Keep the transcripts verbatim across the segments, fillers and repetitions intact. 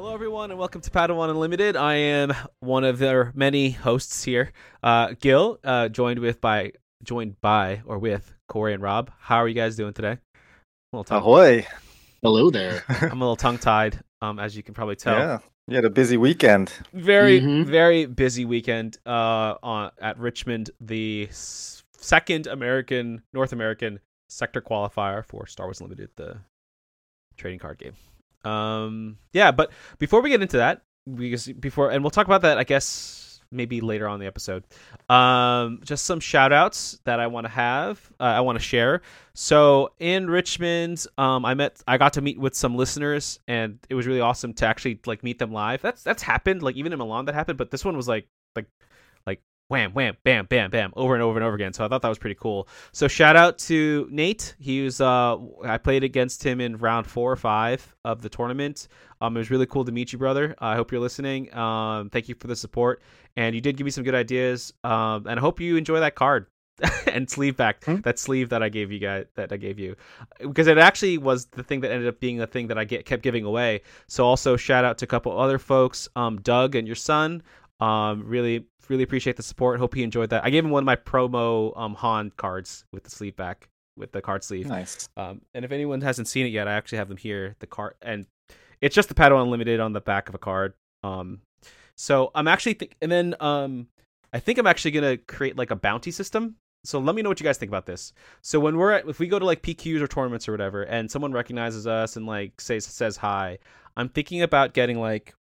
Hello, everyone, and welcome to Padawan Unlimited. I am one of their many hosts here. Uh, Gil, uh, joined with by joined by or with Corey and Rob. How are you guys doing today? A little tongue- Ahoy! Hello there. I'm a little tongue-tied, um, as you can probably tell. Yeah, you had a busy weekend. Very, Mhm. very busy weekend uh, on at Richmond, the s- second American, North American sector qualifier for Star Wars Unlimited, the trading card game. Um, yeah, but before we get into that, we before and we'll talk about that, I guess maybe later on in the episode. Um, just some shout outs that I want to have, uh, I want to share. So in Richmond, um, I met, I got to meet with some listeners, and it was really awesome to actually like meet them live. That's that's happened, like even in Milan that happened, but this one was like like like wham, wham, bam, bam, bam, over and over and over again. So I thought that was pretty cool. So shout out to Nate. He was, uh, I played against him in round four or five of the tournament. Um, it was really cool to meet you, brother. I hope you're listening. Um, thank you for the support. And you did give me some good ideas. Um, and I hope you enjoy that card and sleeve back, Hmm? that sleeve that I gave you guys, that I gave you, because it actually was the thing that ended up being the thing that I get kept giving away. So also shout out to a couple other folks, um, Doug and your son. Um, really, really appreciate the support. Hope he enjoyed that. I gave him one of my promo um Han cards with the sleeve back, with the card sleeve. Nice. Um, and if anyone hasn't seen it yet, I actually have them here. The card, and it's just the Padawan Unlimited on the back of a card. Um, so I'm actually, th- and then um, I think I'm actually gonna create like a bounty system. So let me know what you guys think about this. So when we're at, if we go to like P Qs or tournaments or whatever, and someone recognizes us and like says says hi, I'm thinking about getting like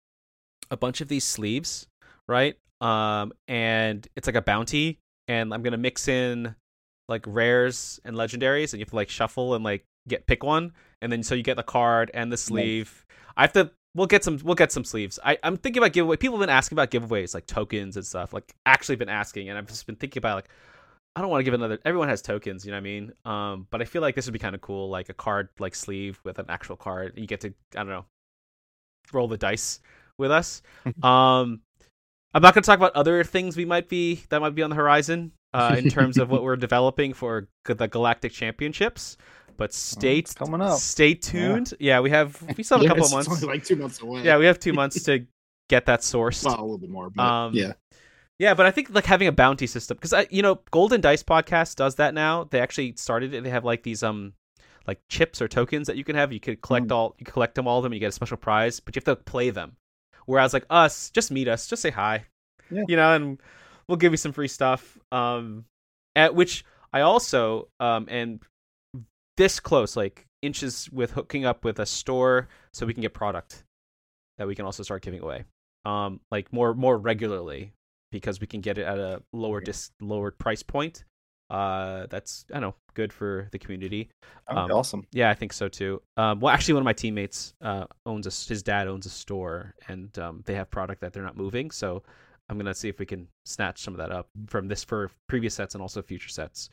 a bunch of these sleeves, right? Um, and it's like a bounty, and I'm gonna mix in like rares and legendaries, and you have to like shuffle and like get pick one, and then so you get the card and the sleeve. I have to. We'll get some. We'll get some sleeves. I, I'm thinking about giveaway. People have been asking about giveaways, like tokens and stuff. Like actually been asking, and I've just been thinking about like I don't want to give another. Everyone has tokens, you know what I mean? Um, but I feel like this would be kind of cool, like a card like sleeve with an actual card. You get to I don't know, roll the dice with us. um. I'm not going to talk about other things we might be that might be on the horizon uh, in terms of what we're developing for the Galactic Championships. But stay It's coming up. Stay tuned. Yeah, yeah we have we still have a Yeah, couple it's of months. only like two months away. Yeah, we have two months to get that sourced. Well, a little bit more, but Um, yeah. Yeah, but I think like having a bounty system, because I, you know, Golden Dice Podcast does that now. They actually started it. They have like these um like chips or tokens that you can have. You could collect Mm. all, you collect them all of them. And you get a special prize, but you have to play them. Whereas like us, just meet us, just say hi, Yeah. you know, and we'll give you some free stuff. Um, at which I also um and this close, like inches with hooking up with a store so we can get product that we can also start giving away, um, like more more regularly, because we can get it at a lower dis lower price point. Uh, that's I don't know, good for the community. That'd be Um, awesome. Yeah, I think so too. Um, well, actually, one of my teammates uh, owns a, his dad owns a store, and um, they have product that they're not moving. So I'm gonna see if we can snatch some of that up from this for previous sets and also future sets.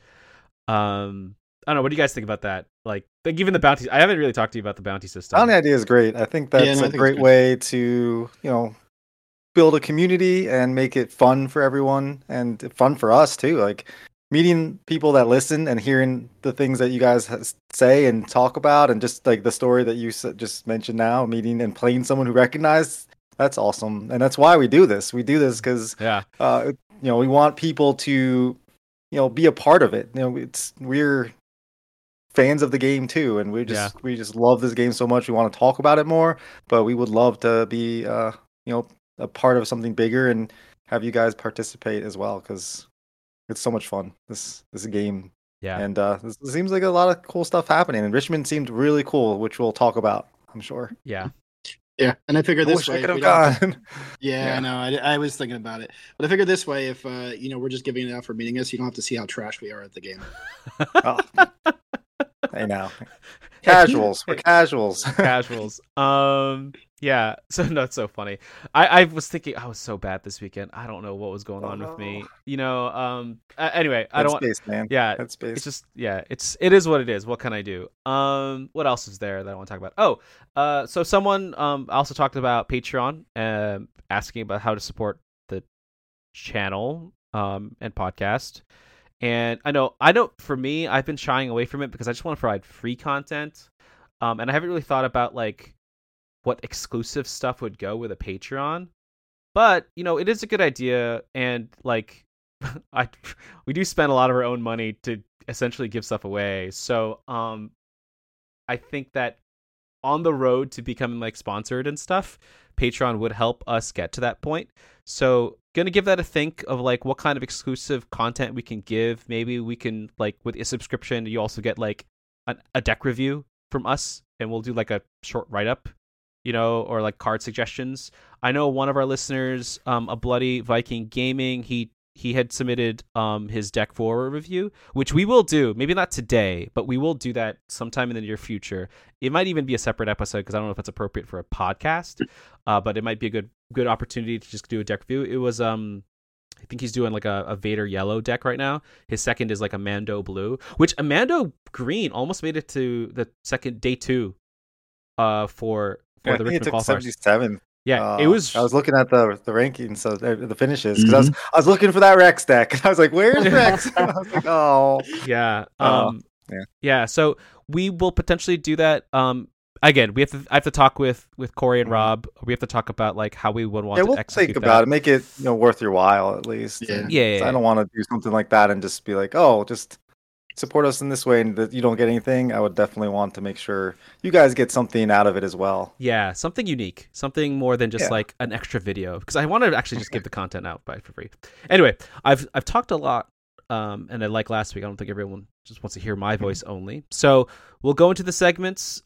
Um, I don't know. What do you guys think about that? Like, like even the bounty. I haven't really talked to you about the bounty system. Bounty idea is great. I think that's Yeah, no, I a think it's great good. way to, you know, build a community and make it fun for everyone and fun for us too. Like meeting people that listen and hearing the things that you guys has- say and talk about, and just like the story that you s- just mentioned now, meeting and playing someone who recognized. That's awesome, and that's why we do this. We do this because Yeah. uh, you know, we want people to, you know, be a part of it. You know, it's we're fans of the game too, and we just Yeah. we just love this game so much. We want to talk about it more, but we would love to be, uh, you know, a part of something bigger and have you guys participate as well, because it's so much fun. This this game, Yeah. and uh, this, it seems like a lot of cool stuff happening. And Richmond seemed really cool, which we'll talk about, I'm sure. Yeah. Yeah, and I figured I this wish way. I could if have we don't have to- gone. Yeah, Yeah. I know. I, I was thinking about it, but I figured this way, if uh, you know, we're just giving it out for meeting us, you don't have to see how trash we are at the game. Oh. Hey now, casuals. We're casuals. Casuals. Um. Yeah. So no, it's so funny. I I was thinking I was so bad this weekend. I don't know what was going Oh, on with me. no. You know. Um. uh, anyway, I don't. want Headspace, man. Yeah. Headspace. It's just yeah. It's it is what it is. What can I do? Um. What else is there that I want to talk about? Oh. Uh. So someone um also talked about Patreon, um, asking about how to support the channel um and podcast. And I know, I know for me, I've been shying away from it because I just want to provide free content. Um, and I haven't really thought about like what exclusive stuff would go with a Patreon. But, you know, it is a good idea, and like I we do spend a lot of our own money to essentially give stuff away. So, um I think that on the road to becoming like sponsored and stuff, Patreon would help us get to that point. So gonna give that a think of like what kind of exclusive content we can give. Maybe we can, like, with a subscription, you also get like a, a deck review from us, and we'll do like a short write-up, you know, or like card suggestions. I know one of our listeners, um, a Bloody Viking Gaming, he he had submitted um his deck for review, which we will do. Maybe not today, but we will do that sometime in the near future. It might even be a separate episode because I don't know if it's appropriate for a podcast, uh, but it might be a good good opportunity to just do a deck review. It was um. I think he's doing like a, a Vader yellow deck right now. His second is like a Mando blue, which a Mando green almost made it to the second day two uh, for for Yeah, the I think it Richmond took qualifiers. seventy-seven. Yeah, Uh, it was. I was looking at the the rankings, so the, the finishes, because I was I was looking for that Rex deck, and I was like, "Where's Rex?" I was like, "Oh, Yeah. Oh, Um, yeah. yeah. So we will potentially do that. Um, again, we have to. I have to talk with with Corey and Mhm. Rob. We have to talk about like how we would want yeah." to We'll execute think that. about it, make it you know worth your while at least. Yeah. And- Yeah, yeah, 'cause yeah. I don't want to do something like that and just be like, "Oh, just support us in this way," and that you don't get anything. I would definitely want to make sure you guys get something out of it as well. Yeah, something unique, something more than just Yeah. like an extra video, because I want to actually just give the content out by for free. Anyway, I've I've talked a lot, um, and I like last week. I don't think everyone just wants to hear my voice only. So we'll go into the segments,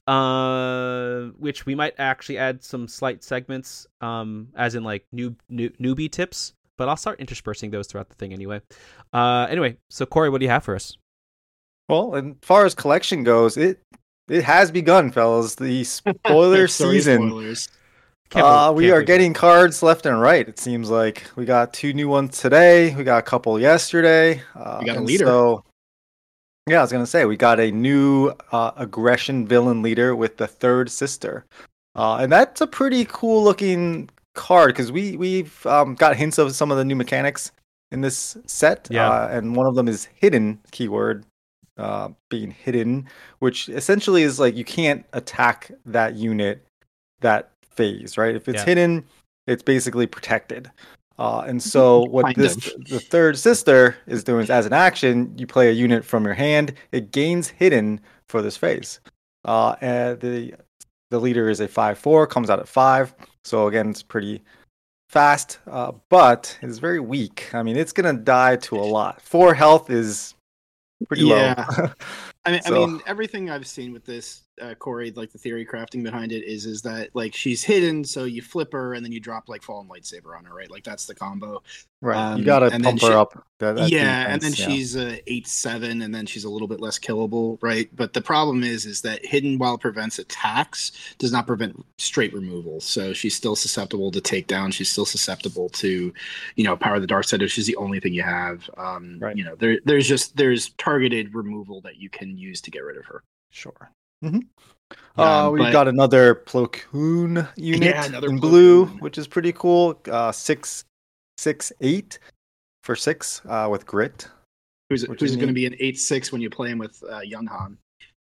uh, which we might actually add some slight segments, um, as in like new, new newbie tips. But I'll start interspersing those throughout the thing anyway. Uh, anyway, so Corey, what do you have for us? Well, as far as collection goes, it it has begun, fellas. The spoiler Sorry, season. spoilers. Can't Uh, believe- we can't are believe getting cards left and right. It seems like we got two new ones today. We got a couple yesterday. Uh, We got a and leader. So, yeah, I was gonna say we got a new uh, aggression villain leader with the third sister, uh, and that's a pretty cool looking card because we we've um, got hints of some of the new mechanics in this set. Yeah. Uh, and one of them is hidden keyword. Uh, being hidden, which essentially is like you can't attack that unit that phase, right? If it's Yeah. hidden, it's basically protected. Uh, and so what Kind this of. the third sister is doing is as an action, you play a unit from your hand. It gains hidden for this phase. Uh, and the the leader is a five four, comes out at five. So again, it's pretty fast, uh, but it's very weak. I mean, it's gonna die to a lot. Four health is pretty Yeah. low. I mean, So- I mean, everything I've seen with this, uh, Corey, like the theory crafting behind it is, is that like she's hidden, so you flip her and then you drop like Fallen Lightsaber on her, right? Like that's the combo. Right. you Um, gotta and then pump her she- up. That, that yeah, and then defense, yeah. she's uh, eight seven, and then she's a little bit less killable, right? But the problem is, is that hidden while prevents attacks does not prevent straight removal. So she's still susceptible to takedown. She's still susceptible to, you know, power of the dark side. If she's the only thing you have, um, Right. you know, there there's just there's targeted removal that you can use to get rid of her. Sure. hmm Um, uh, we've but- got another Plo Koon unit Yeah, another in Plo blue, Koon. which is pretty cool. Uh, six, six, eight for six uh, with grit. Who's Which who's is going to neat. be an eight six when you play him with uh, Young Han?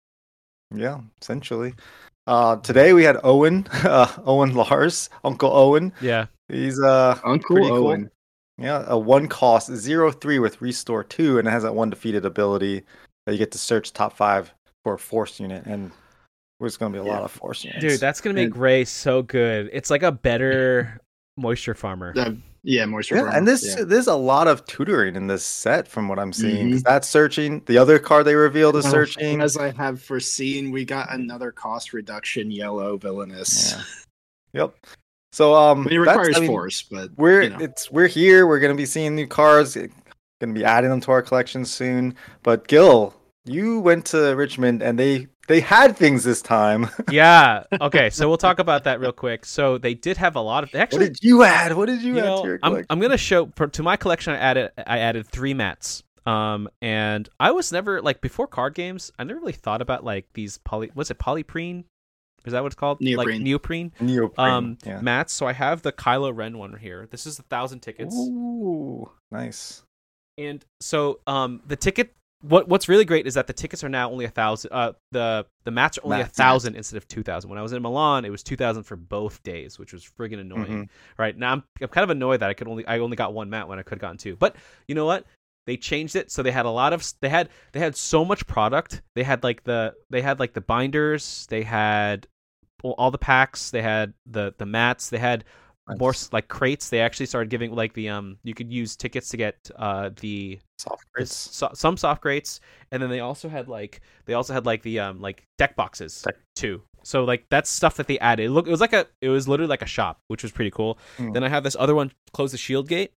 Yeah, essentially. Uh, today we had Owen, uh, Owen Lars, Uncle Owen. Yeah. He's uh, Uncle pretty cool. Owen. Yeah, a one cost zero three with restore two, and it has that one defeated ability that you get to search top five for a force unit, and there's going to be a lot Yeah. of force units. Dude, that's gonna make And- Ray so good. It's like a better moisture farmer. Uh, yeah, moisture. Yeah, farmer. and this Yeah. there's a lot of tutoring in this set from what I'm seeing. 'Cause Mhm. that's searching. The other card they revealed is Oh, searching. As I have foreseen, we got another cost reduction yellow villainous. Yeah. Yep. So um, I mean, it that's- requires I mean, force, but We're you know. it's we're here. We're gonna be seeing new cards. Gonna be adding them to our collection soon. But Gil, you went to Richmond and they they had things this time. Yeah. Okay. So we'll talk about that real quick. So they did have a lot of. They What actually, did you add? What did you, you add know, to your I'm collection? I'm gonna show for, to my collection. I added I added three mats. Um, and I was never like before card games. I never really thought about like these poly. What's it? Polyprene? Is that what it's called? Like Neoprene. neoprene. Neoprene. Um, yeah. mats. So I have the Kylo Ren one here. This is a thousand tickets. Ooh, nice. And so um the ticket what what's really great is that the tickets are now only a thousand. Uh, the the mats are only Mats, a thousand instead of two thousand. When I was in Milan, it was two thousand for both days, which was friggin' annoying. Mm-hmm. Right now, I'm I'm kind of annoyed that I could only I only got one mat when I could have gotten two. But you know what? They changed it, so they had a lot of they had they had so much product. They had like the they had like the binders. They had well, all the packs. They had the the mats. They had Nice. more s- like crates. They actually started giving like the um you could use tickets to get uh the Soft the crates. so, some soft crates, and then they also had like they also had like the um like deck boxes Deck. too. So like that's stuff that they added. It look it was like a it was literally like a shop, which was pretty cool. Mm. Then I have this other one, Close the Shield Gate.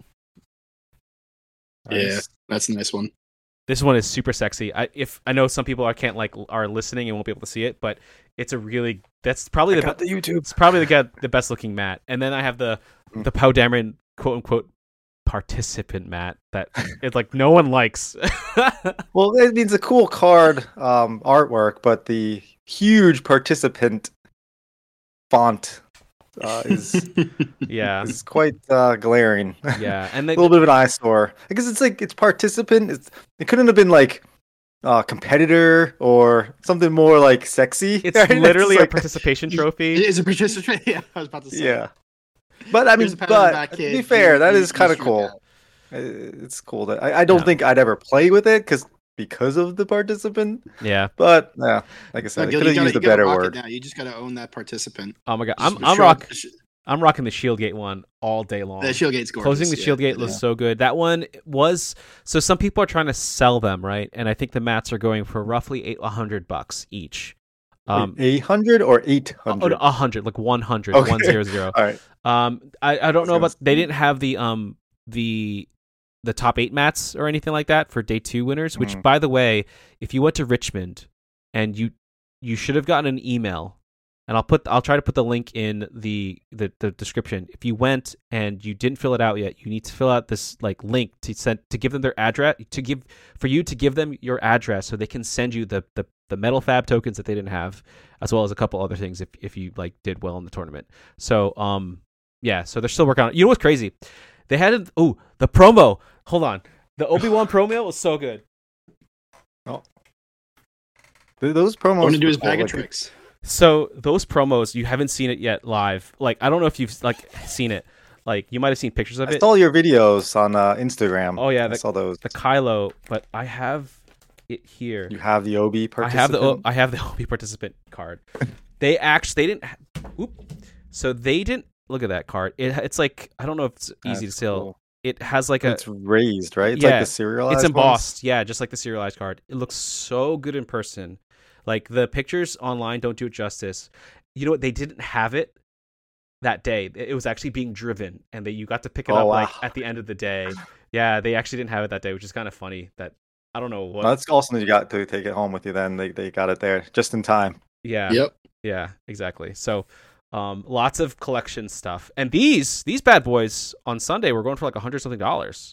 Yeah, Nice. that's a nice one. This one is super sexy. I if I know some people are can't like are listening and won't be able to see it, but it's a really that's probably I the got be- the YouTube. it's probably the get the best looking mat. And then I have the Mm. the Pow Dameron quote unquote participant mat that it's like no one likes. Well, it means a cool card um, artwork, but the huge participant font uh, is yeah, is quite uh, glaring. yeah, and a they, little bit of an eyesore because it's like it's participant. It's, it couldn't have been like uh, competitor or something more like sexy. it's right? literally like, a participation It trophy. is a participant. Yeah, I was about to say. yeah. But I mean, Here's a pat on the but back, to kid. be fair, You- that you- is you kind of struck cool. out. Uh, It's cool. That I, I don't Yeah. think I'd ever play with it because because of the participant. Yeah. But yeah, like I No, said, I Gil, could you have gotta- used a you gotta better rock it word. now. You just got to own that participant. Oh my god, Just I'm I'm show- rock sh- I'm rocking the Shield Gate one all day long. The shield gate's gorgeous. Closing the yeah, shield gate it was is. so good. That one was so some people are trying to sell them, right? And I think the mats are going for roughly eight a hundred bucks each. Um, eight hundred or eight oh, hundred? a hundred, like one hundred, Okay. one zero zero. All right. Um, I, I don't was know gonna about. They didn't have the um the the top eight mats or anything like that for day two winners. Which, Mhm. by the way, if you went to Richmond and you you should have gotten an email, and I'll put I'll try to put the link in the the, the description. If you went and you didn't fill it out yet, you need to fill out this like link to send to give them their address to give for you to give them your address so they can send you the the the metal fab tokens that they didn't have, as well as a couple other things if if you like did well in the tournament. So um yeah, so they're still working on it. You know what's crazy? They had oh the promo. Hold on, the Obi-Wan promo was so good. Th- Those promos. I want to do his were bag cool, of like, tricks. So those promos, you haven't seen it yet live. Like I don't know if you've like seen it. Like you might have seen pictures of I it. saw your videos on uh, Instagram. Oh, yeah, I the- saw those. The Kylo, but I have it here. You have the O B I participant. have the O- I have the O B participant card. They actually they didn't. ha- Oop. So they didn't look at that card. It it's like I don't know if it's easy That's to sell. cool. It has like a It's raised, right? It's Yeah, like the serialized. it's ones? embossed, yeah, just like the serialized card. It looks so good in person. Like the pictures online don't do it justice. You know what? They didn't have it that day. It was actually being driven, and they you got to pick it Oh, up wow. like at the end of the day. Yeah, they actually didn't have it that day, which is kind of funny. That I don't know what. Well, that's awesome that you got to take it home with you. Then they they got it there just in time. yeah, Yep. yeah, exactly. So, um, lots of collection stuff, and these these bad boys on Sunday were going for like a hundred something dollars.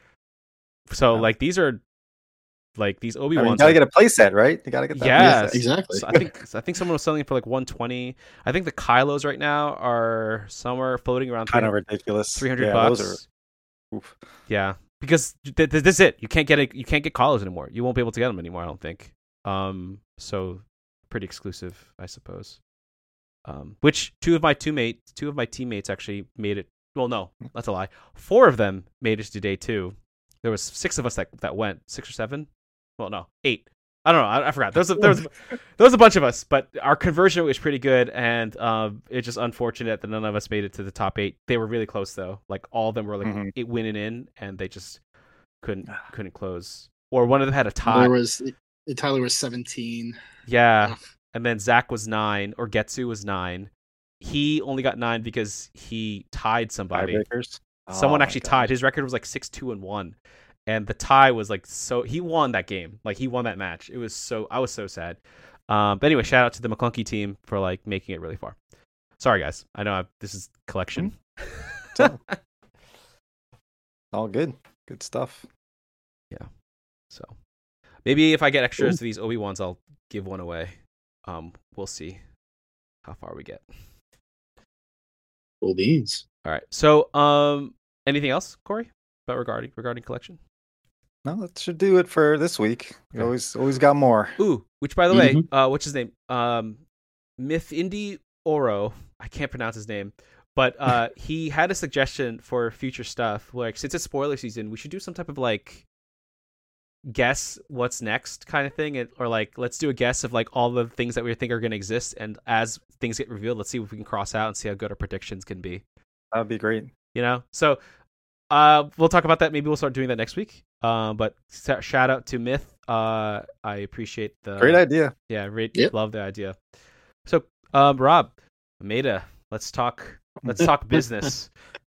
So Yeah. like these are like these Obi I mean, you Wans. gotta get a playset, right? You gotta get that Yes. playset. Exactly. So I think I think someone was selling it for like one twenty. I think the Kylos right now are somewhere floating around Kind of ridiculous. three hundred yeah, bucks. Those are, oof. Yeah, because th- th- this is it. You can't get it. You can't get Kylos anymore. You won't be able to get them anymore. I don't think. Um, so pretty exclusive, I suppose. Um, which two of my two mates, two of my teammates actually made it. Well, no, that's a lie. Four of them made it to day two. There was six of us that that went. Six or seven. Well, no, eight. I don't know. I, I forgot. There was a, there was there was a bunch of us, but our conversion rate was pretty good, and um, it's just unfortunate that none of us made it to the top eight. They were really close though. Like all of them were like Mhm. it winning in, and they just couldn't couldn't close. Or one of them had a tie. Tyler was Tyler was seventeen. Yeah, and then Zach was nine, or Getsu was nine. He only got nine because he tied somebody. Tiebreakers. Someone Oh my actually God. tied. His record was like six two and one, and the tie was like so. He won that game. Like he won that match. It was so. I was so sad. Um, but anyway, shout out to the McClunky team for like making it really far. Sorry guys, I know I've, this is collection. So- All good. Good stuff. So maybe if I get extras to these Obi Wans, I'll give one away. Um, we'll see how far we get. Cool beans. All right. So um, anything else, Corey, about regarding regarding collection? No, that should do it for this week. We Okay. always always got more. Ooh, which by the way, Mhm. uh, what's his name? Um, Myth Indy Oro. I can't pronounce his name, but uh, he had a suggestion for future stuff. Like, since it's spoiler season, we should do some type of like guess what's next kind of thing, and, or like let's do a guess of like all the things that we think are going to exist, and as things get revealed, let's see if we can cross out and see how good our predictions can be. That'd be great. You know, so uh, we'll talk about that. Maybe we'll start doing that next week. Um, but sh- shout out to Myth. Uh, I appreciate the Great idea. Yeah, re- Yep. love the idea. So, um, Rob, Maeda, let's talk. Let's talk business.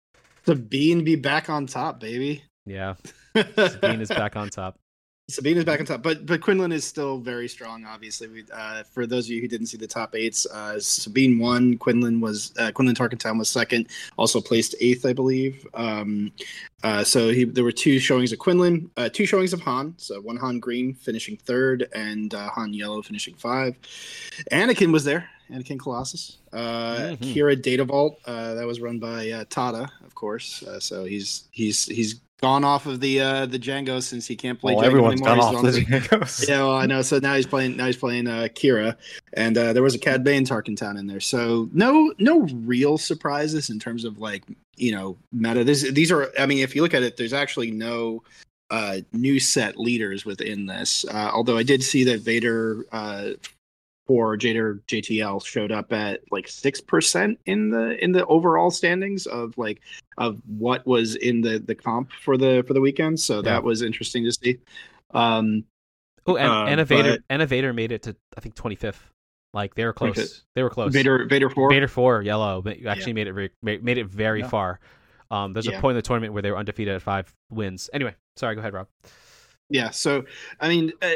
Sabine be back on top, baby. Yeah, Sabine is back on top. Sabine is back on top, but but Quinlan is still very strong. Obviously, we, uh, for those of you who didn't see the top eights, uh, Sabine won. Quinlan was uh, Quinlan Tarkentown was second, also placed eighth, I believe. Um, uh, so he there were two showings of Quinlan, uh, two showings of Han. So one Han Green finishing third, and uh, Han Yellow finishing five. Anakin was there. Anakin Colossus. Uh, Mhm. Kira Data Vault. Uh, that was run by uh, Tada, of course. Uh, so he's he's he's gone off of the uh, the Django since he can't play Well, Django everyone's anymore. gone He's off on the the- Django's. yeah, well, I know. So now he's playing. Now he's playing uh, Kira, and uh, there was a Cad Bane Tarkentown in there. So no, no real surprises in terms of like you know meta. This, these are. I mean, if you look at it, there's actually no uh, new set leaders within this. Uh, although I did see that Vader uh, for Jader J T L showed up at like six percent in the in the overall standings of like of what was in the the comp for the for the weekend. So Yeah. that was interesting to see. Um, Oh, and, Uh, and a Vader, but- and a Vader made it to I think twenty-fifth. Like they were close. twenty-fifth. They were close. Vader Vader four. Vader four, yellow, but you actually made it very, made made it very Yeah. far. Um, there's Yeah. a point in the tournament where they were undefeated at five wins. Anyway, sorry, go ahead, Rob. Yeah. So I mean, uh,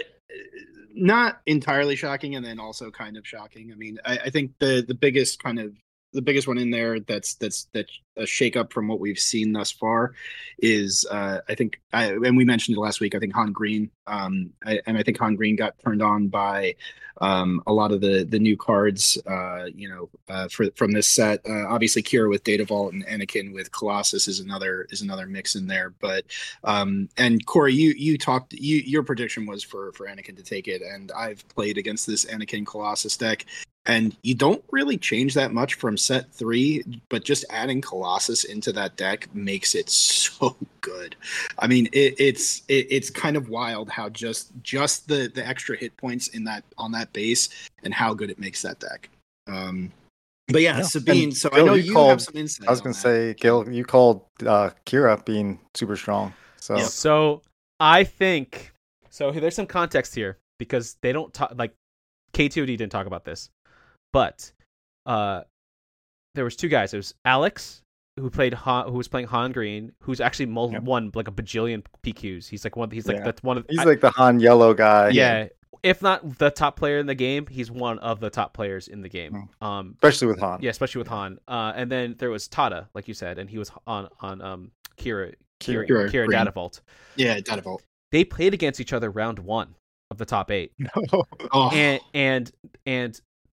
not entirely shocking, and then also kind of shocking. I mean, I, I think the the biggest kind of the biggest one in there that's that's that's a shakeup from what we've seen thus far is uh, I think I, and we mentioned it last week. I think Han Green, um, I, and I think Han Green got turned on by um, a lot of the the new cards, uh, you know, uh, for from this set. Uh, obviously, Kira with Data Vault and Anakin with Colossus is another is another mix in there. But um, and Corey, you you talked you your prediction was for for Anakin to take it, and I've played against this Anakin Colossus deck. And you don't really change that much from set three, but just adding Colossus into that deck makes it so good. I mean, it, it's it, it's kind of wild how just just the the extra hit points in that on that base and how good it makes that deck. Um, but yeah, Yeah. Sabine. And So I Gil, know you you called- have some insight. I was on gonna that. say, Gil, you called uh, Kira being super strong. So Yep. So I think so. There's some context here because they don't talk like K two D didn't talk about this, but uh, there was two guys. There was Alex who played Han, who was playing Han Green, who's actually mul- Yep. won like a bajillion P Qs. He's like one. He's like Yeah. that's one of he's I- like the Han Yellow guy. yeah. If not the top player in the game, he's one of the top players in the game. Um, especially with Han. yeah, especially with Han. Uh, and then there was Tada, like you said, and he was on on um Kira Kira Kira Kira Green. Data Vault. Yeah, Data Vault. They played against each other round one of the top eight, No. Oh, and and and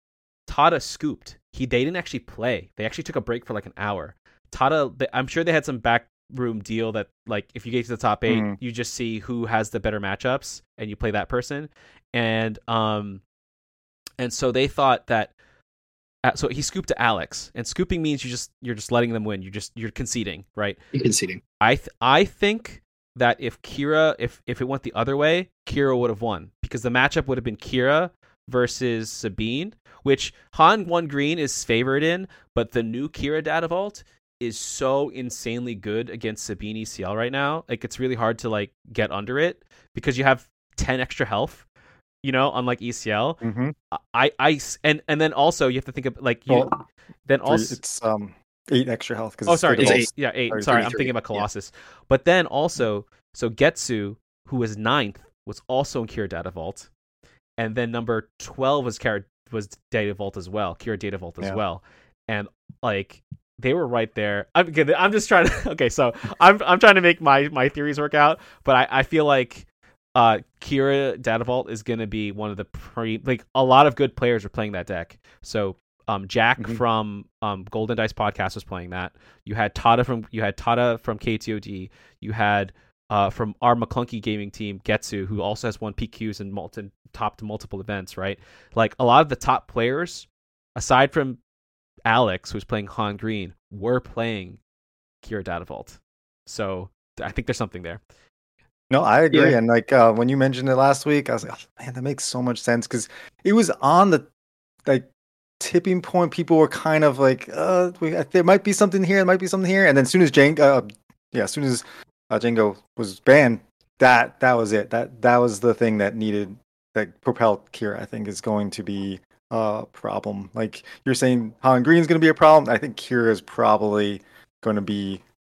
Tada scooped. He they didn't actually play. They actually took a break for like an hour. Tada, they, I'm sure they had some backroom deal that like if you get to the top eight, Mhm. you just see who has the better matchups and you play that person. And um, and so they thought that. Uh, so he scooped to Alex, and scooping means you just you're just letting them win. You just you're conceding, right? conceding. I th- I think that if Kira if if it went the other way, Kira would have won because the matchup would have been Kira versus Sabine, which Han one green is favored in, but the new Kira Data Vault is so insanely good against Sabine E C L right now. Like it's really hard to like get under it because you have ten extra health, you know, unlike E C L. hmm I I and and then also you have to think of like you Well, then Three- also it's um eight extra health. Cause Oh, it's sorry. Data It's It's Vault. eight. Yeah, eight. Sorry, Sorry, I'm thirty-three. thinking about Yeah. Colossus. But then also, so Getsu, who was ninth, was also in Kira Data Vault, and then number twelve was Kira was Data Vault as well, Kira Data Vault as Yeah. well, and like they were right there. I'm good. I'm just trying to. Okay, so I'm I'm trying to make my my theories work out, but I I feel like. Uh, Kira Data Vault is going to be one of the pre like a lot of good players are playing that deck. So um, Jack Mhm. from um, Golden Dice Podcast was playing that. You had Tada from you had Tada from K T O D. You had uh, from our McClunky gaming team, Getsu, who also has won P Qs and multi- topped multiple events, right? Like a lot of the top players, aside from Alex, who's playing Han Green, were playing Kira Data Vault. So I think there's something there. No, I agree. Yeah. And like uh, when you mentioned it last week, I was like, oh, man, that makes so much sense because it was on the like tipping point. People were kind of like, uh, we, there might be something here, there might be something here. And then as soon as Jang, uh, yeah, as soon as uh, Django was banned, that that was it. That that was the thing that needed that propelled Kira. I think is going to be a problem. Like you're saying, Han Green is going to be a problem. I think Kira is probably going to be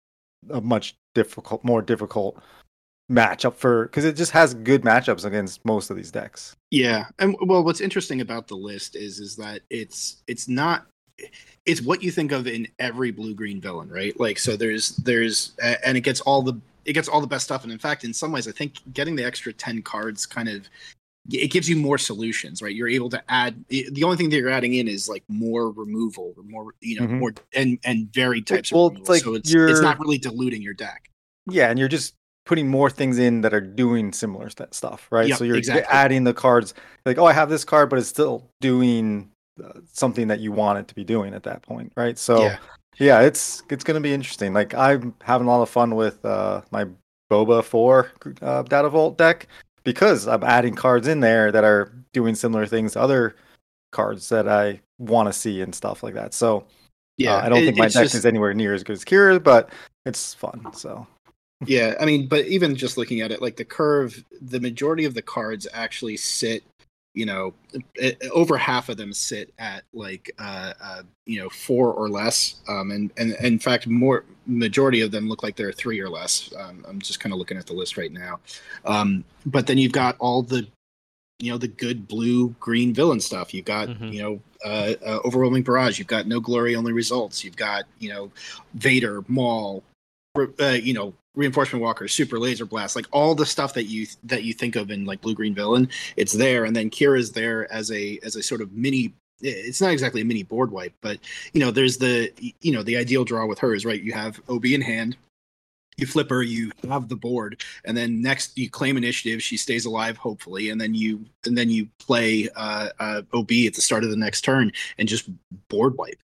a much difficult, more difficult matchup for because it just has good matchups against most of these decks. Yeah, and well, what's interesting about the list is is that it's it's not it's what you think of in every blue green villain, right? Like so, there's there's and it gets all the it gets all the best stuff, and in fact, in some ways, I think getting the extra ten cards kind of it gives you more solutions, right? You're able to add the only thing that you're adding in is like more removal or more you know Mhm. more and and varied types Well, of it's removal. like So it's you're- it's not really diluting your deck. Yeah, and you're just putting more things in that are doing similar st- stuff, right? Yep, so you're exactly. adding the cards like, oh, I have this card, but it's still doing uh, something that you want it to be doing at that point, right? So Yeah. yeah, it's it's going to be interesting. Like I'm having a lot of fun with uh, my Boba four uh, Data Vault deck because I'm adding cards in there that are doing similar things to other cards that I want to see and stuff like that. So Yeah, uh, I don't it- think my it's deck just- is anywhere near as good as Kira's, but it's fun. So Yeah, I mean, but even just looking at it, like the curve, the majority of the cards actually sit, you know, it, over half of them sit at like, uh, uh, you know, four or less, um, and, and and in fact, more majority of them look like they're three or less. Um, I'm just kind of looking at the list right now, um, but then you've got all the, you know, the good blue green villain stuff. You've got, Mhm. you know, uh, uh, overwhelming barrage. You've got no glory, only results. You've got, you know, Vader, Maul, uh, you know, reinforcement walker, super laser blast, like all the stuff that you that you think of in like blue green villain, it's there. And then Kira's there as a as a sort of mini. It's not exactly a mini board wipe, but you know, there's the you know the ideal draw with her is right. You have O B in hand. You flip her, you have the board, and then next you claim initiative. She stays alive, hopefully, and then you and then you play uh, uh, O B at the start of the next turn and just board wipe.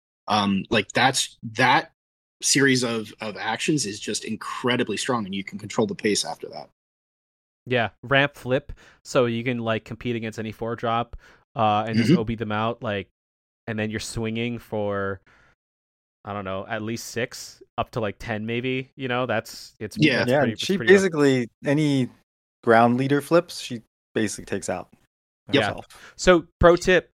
Um, like that's that series of of actions is just incredibly strong, and you can control the pace after that. Yeah, ramp flip, so you can like compete against any four drop, uh, and just Mhm. O B them out, like, and then you're swinging for, I don't know, at least six, up to like ten, maybe. You know, that's it's Yeah. that's yeah, pretty, and it's she pretty rough. basically any ground leader flips, she basically takes out Yeah. herself. So, pro tip: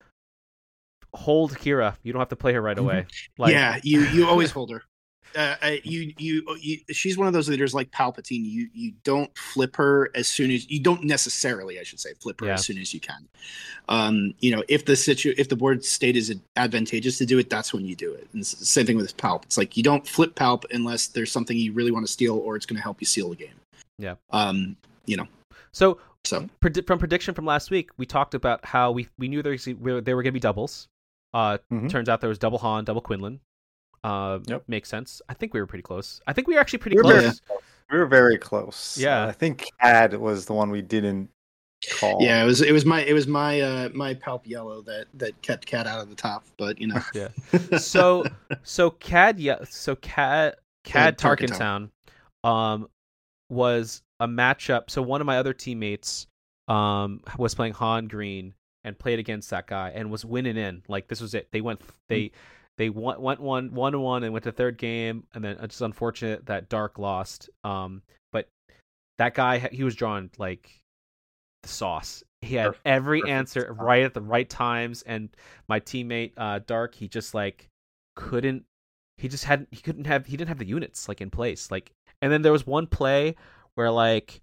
hold Kira. You don't have to play her right away. Like, yeah, you you always hold her. Uh, uh, you, you you she's one of those leaders like Palpatine. You you don't flip her as soon as you don't necessarily, I should say, flip her Yeah. as soon as you can. Um, you know, if the situ if the board state is advantageous to do it, that's when you do it. And it's the same thing with Palp. It's like you don't flip Palp unless there's something you really want to steal or it's going to help you seal the game. Yeah. Um, you know. So, So predi- from prediction from last week, we talked about how we we knew there was, there were going to be doubles. Uh, Mhm. Turns out there was double Han, double Quinlan. Uh, Yep. Makes sense. I think we were pretty close. I think we were actually pretty We were close. very- We were very close. Yeah. Uh, I think Cad was the one we didn't call. yeah, it was it was my it was my uh, my Palp yellow that that kept Cat out of the top, but you know. Yeah. So so Cad yeah so Cad Cad Uh, Tarkin Tarkin Town um was a matchup. So one of my other teammates um was playing Han Green and played against that guy and was winning in. Like this was it. They went they they went went one one to one and went to third game, and then it's just unfortunate that Dark lost. Um but that guy he was drawing like the sauce. He had Perfect. every Perfect answer stuff. right at the right times, and my teammate uh Dark, he just like couldn't he just hadn't he couldn't have he didn't have the units like in place. Like, and then there was one play where like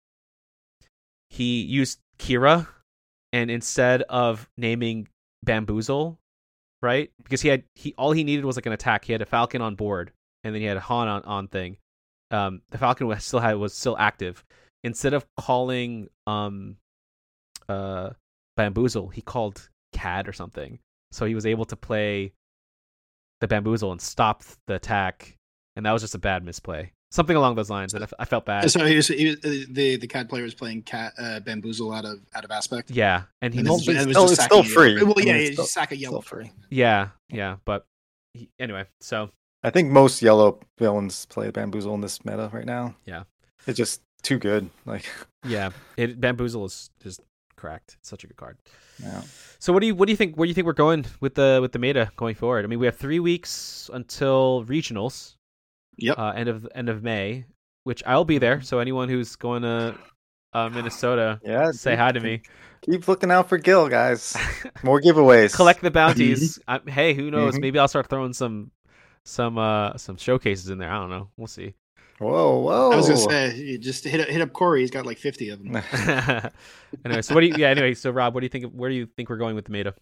he used Kira, and instead of naming Bamboozle, right? Because he had he all he needed was like an attack. He had a Falcon on board, and then he had a Han on, on thing. Um, the Falcon was still had was still active. Instead of calling um, uh, Bamboozle, he called Cad or something. So he was able to play the Bamboozle and stop the attack, and that was just a bad misplay. something along those lines, and I, f- I felt bad. So he was, he was, the the cat player was playing cat uh, bamboozle out of out of aspect. Yeah, and he And was, this is- it's it was still- just it's sacking still yellow. free. Well, I mean, yeah, it's it's still- just sack a yellow still free. free. yeah, yeah, but he, anyway, so I think most yellow villains play bamboozle in this meta right now. Yeah. It's just too good. Like, yeah, it bamboozle is just cracked. It's such a good card. yeah. So what do you what do you think? Where do you think we're going with the with the meta going forward? I mean, we have three weeks until regionals. Yep. Uh, end of end of May, which I'll be there. So anyone who's going to uh, Minnesota, Yeah, say keep- hi to me. Keep looking out for Gil, guys. More giveaways. Collect the bounties. I, hey, who knows? Mhm. Maybe I'll start throwing some some uh some showcases in there. I don't know. We'll see. Whoa, whoa. I was gonna say, you just hit hit up Corey. He's got like fifty of them. Anyway, so what do you? Yeah. Anyway, so Rob, what do you think? of- Where do you think we're going with the meta?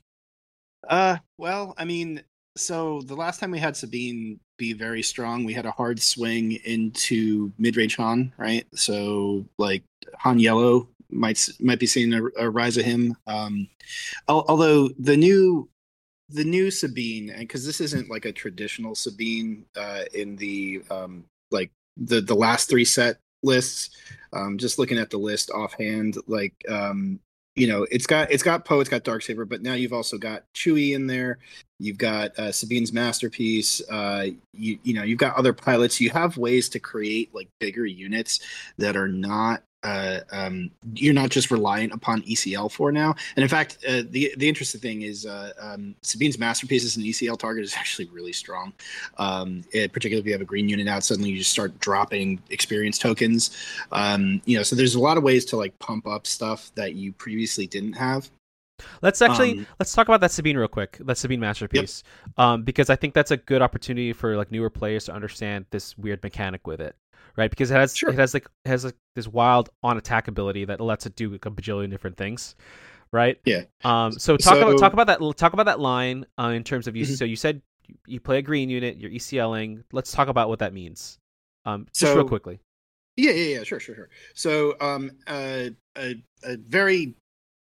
Uh, well, I mean, so the last time we had Sabine be very strong, we had a hard swing into mid-range Han, right? So like Han Yellow might s- might be seeing a, a rise of him. Um, al- although the new the new Sabine, and because this isn't like a traditional Sabine uh, in the um, like the the last three set lists. Um, just looking at the list offhand, like um, you know, it's got it's got Poe, it's got Darksaber, but now you've also got Chewie in there. You've got uh, Sabine's Masterpiece. Uh, you you know, you've got other pilots. You have ways to create like bigger units that are not. Uh, um, you're not just reliant upon E C L for now. And in fact, uh, the the interesting thing is uh, um, Sabine's Masterpiece as an E C L target is actually really strong. Um, it, particularly if you have a green unit out, suddenly you just start dropping experience tokens. Um, you know, so there's a lot of ways to like pump up stuff that you previously didn't have. Let's actually Um, let's talk about that Sabine real quick. That Sabine masterpiece, um, because I think that's a good opportunity for like newer players to understand this weird mechanic with it, right? Because it has Sure. it has like it has like this wild on attack ability that lets it do like a bajillion different things, right? Yeah. Um. So talk about So- talk about that talk about that line uh, in terms of you. Mhm. So you said you- you play a green unit, you're ECLing. Let's talk about what that means. Um. Just So- real quickly. Yeah, yeah, yeah, sure, sure, sure. So, um, uh, a, a very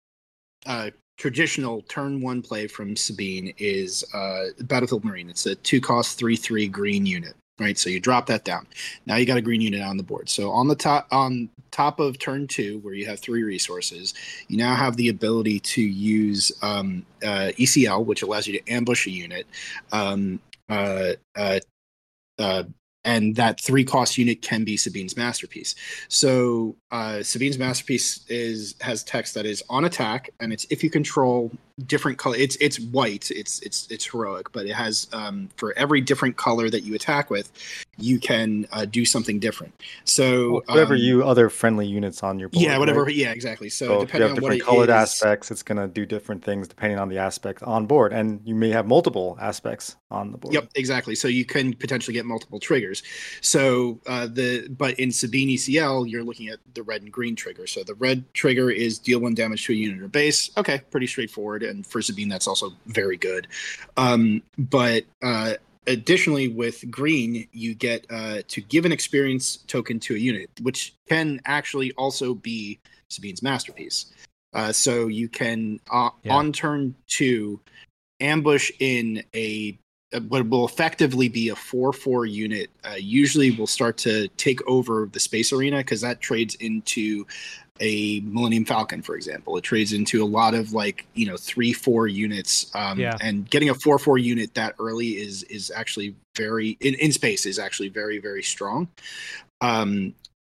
uh, traditional turn one play from Sabine is uh, Battlefield Marine. It's a two cost three three green unit, right? So you drop that down. Now you got a green unit on the board. So on the top on top of turn two, where you have three resources, you now have the ability to use um, uh, E C L, which allows you to ambush a unit. Um, uh, uh, uh, and that three cost unit can be Sabine's Masterpiece. So uh, Sabine's Masterpiece is has text that is on attack, and it's if you control different color. It's it's white. It's it's it's heroic, but it has um, for every different color that you attack with, you can uh, do something different. So whatever um, you other friendly units on your board. yeah, whatever. right? Yeah, exactly. So, So if you depending have on what different it colored is, aspects, it's going to do different things depending on the aspect on board. And you may have multiple aspects on the board. Yep, exactly. So you can potentially get multiple triggers. So uh, the but in Sabine E C L, you're looking at the red and green trigger. So the red trigger is deal one damage to a unit or base. Okay, pretty straightforward. And for Sabine, that's also very good. Um, but uh, additionally, with green, you get uh, to give an experience token to a unit, which can actually also be Sabine's Masterpiece. Uh, so you can uh, Yeah. on turn two ambush in a uh, what will effectively be a four four unit. Uh, usually will start to take over the space arena because that trades into a Millennium Falcon, for example. It trades into a lot of like, you know, three four units. Um, Yeah. And getting a four four unit that early is is actually very, in, in space, is actually very, very strong. Um,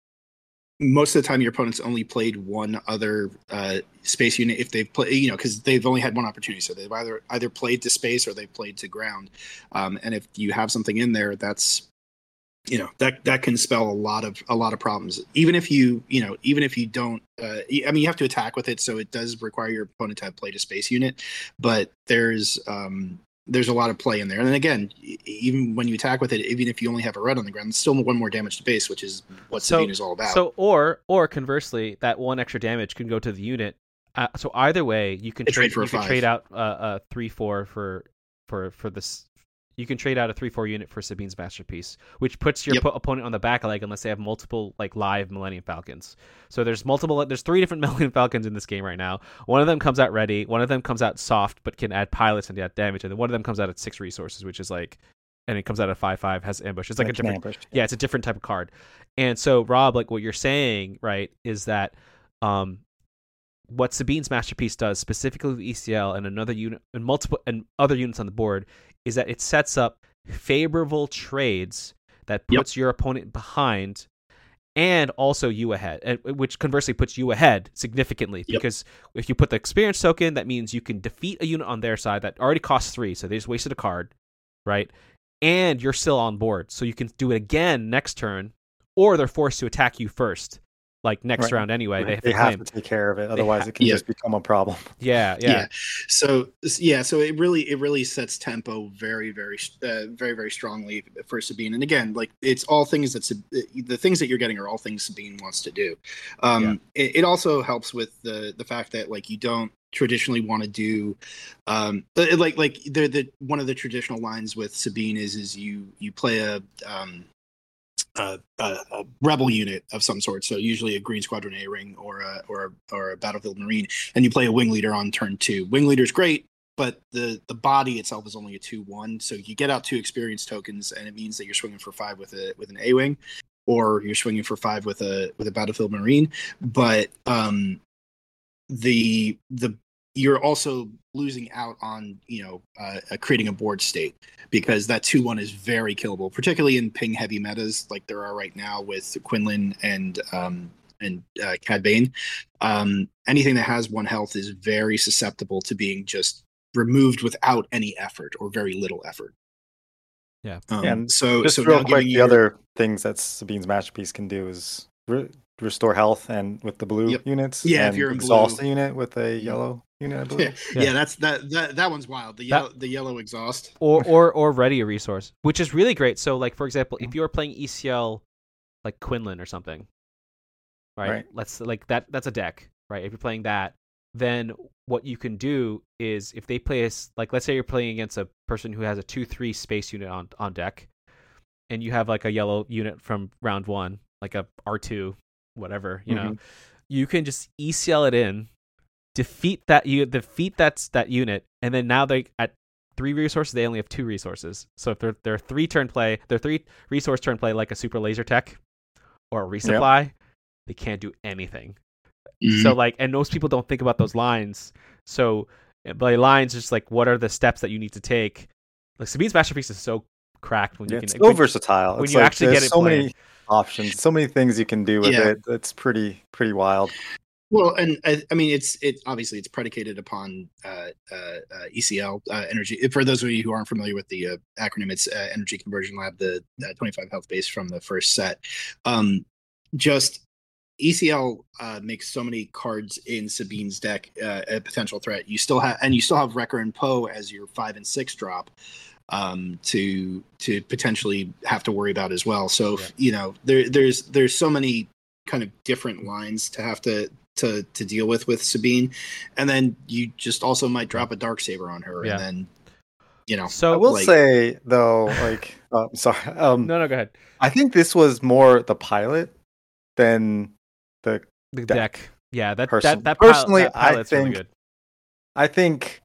most of the time your opponent's only played one other uh, space unit if they've played, you know, because they've only had one opportunity. So they've either either played to space or they've played to ground. Um, and if you have something in there, that's, you know, that that can spell a lot of a lot of problems. Even if you, you know, even if you don't, uh, I mean, you have to attack with it, so it does require your opponent to have played a space unit. But there's um, there's a lot of play in there. And then again, e- even when you attack with it, even if you only have a red on the ground, it's still one more damage to base, which is what So- Sabine is all about. So or or conversely, that one extra damage can go to the unit. Uh, so either way, you can They trade, trade for a you can five. trade out uh, a three four for for for this. You can trade out a three four unit for Sabine's Masterpiece, which puts your Yep. po- opponent on the back leg unless they have multiple like live Millennium Falcons. So there's multiple. There's three different Millennium Falcons in this game right now. One of them comes out ready. One of them comes out soft but can add pilots and add damage, and then one of them comes out at six resources, which is like and it comes out at five five, has ambush. It's like Like a different, ambush. yeah, it's a different type of card. And so, Rob, like what you're saying, right, is that um, what Sabine's Masterpiece does specifically with E C L and another unit and multiple and other units on the board is that it sets up favorable trades that puts yep. your opponent behind. And also you ahead, and which conversely puts you ahead significantly yep. because if you put the experience token, that means you can defeat a unit on their side that already costs three, so they just wasted a card, right? And you're still on board, so you can do it again next turn, or they're forced to attack you first, like next right. round anyway. Right. They have, they to, have to take care of it, otherwise ha- it can yeah. just become a problem. Yeah, yeah, yeah. So yeah, so it really it really sets tempo very very uh, very very strongly for Sabine. And again, like it's all things that the things that you're getting are all things Sabine wants to do. Um, yeah. it, it also helps with the the fact that like you don't traditionally want to do um like like the the one of the traditional lines with Sabine is is you you play a um Uh, a, a rebel unit of some sort, so usually a Green Squadron A-Ring or a or a, or a Battlefield Marine, and you play a wing leader on turn two. Wing leader's great, but the the body itself is only a two one, so you get out two experience tokens, and it means that you're swinging for five with a with an A-Wing, or you're swinging for five with a with a Battlefield Marine. But um, the the you're also losing out on, you know, uh, uh, creating a board state, because that two one is very killable, particularly in ping heavy metas like there are right now with Quinlan and um, and uh, Cad Bane. Um, anything that has one health is very susceptible to being just removed without any effort or very little effort. Yeah. Um, and so, just so real quick, the your... other things that Sabine's Masterpiece can do is re- restore health, and with the blue yep. units, yeah, and if you're in exhaust blue. a unit with a yellow unit, I believe. Yeah, yeah. yeah that's that, that that one's wild. The yellow that, the yellow exhaust, or or or ready a resource, which is really great. So, like for example, if you're playing E C L, like Quinlan or something, right? right? Let's like that. That's a deck, right? If you're playing that, then what you can do is if they play us, like let's say you're playing against a person who has a two three space unit on on deck, and you have like a yellow unit from round one, like a R two, whatever, you mm-hmm. know, you can just E C L it in, defeat that you defeat that that unit, and then now they at three resources they only have two resources. So if they're they're three turn play, they're three resource turn play like a super laser tech or a resupply, yep. they can't do anything. Mm-hmm. So like, and most people don't think about those lines. So by lines, just like what are the steps that you need to take? Like Sabine's Masterpiece is so cracked when yeah, you can. It's so when, versatile. When it's you like, actually get it so played. many options, so many things you can do with yeah. it. It's pretty pretty wild. Well, and I, I mean, it's it obviously it's predicated upon uh, uh, uh, E C L uh, energy. For those of you who aren't familiar with the uh, acronym, it's uh, Energy Conversion Lab, the uh, twenty-five health base from the first set. Um, just E C L uh, makes so many cards in Sabine's deck uh, a potential threat. You still have, and you still have Wrecker and Poe as your five and six drop um, to to potentially have to worry about as well. So yeah. you know, there there's there's so many kind of different lines to have to. to to deal with with Sabine, and then you just also might drop a Darksaber on her, yeah. and then you know. So I will like, say though, like, uh, sorry, um, no, no, go ahead. I think this was more the pilot than the, the deck. deck. Yeah, that person. that, that personally, pilot, that pilot's I think really good. I think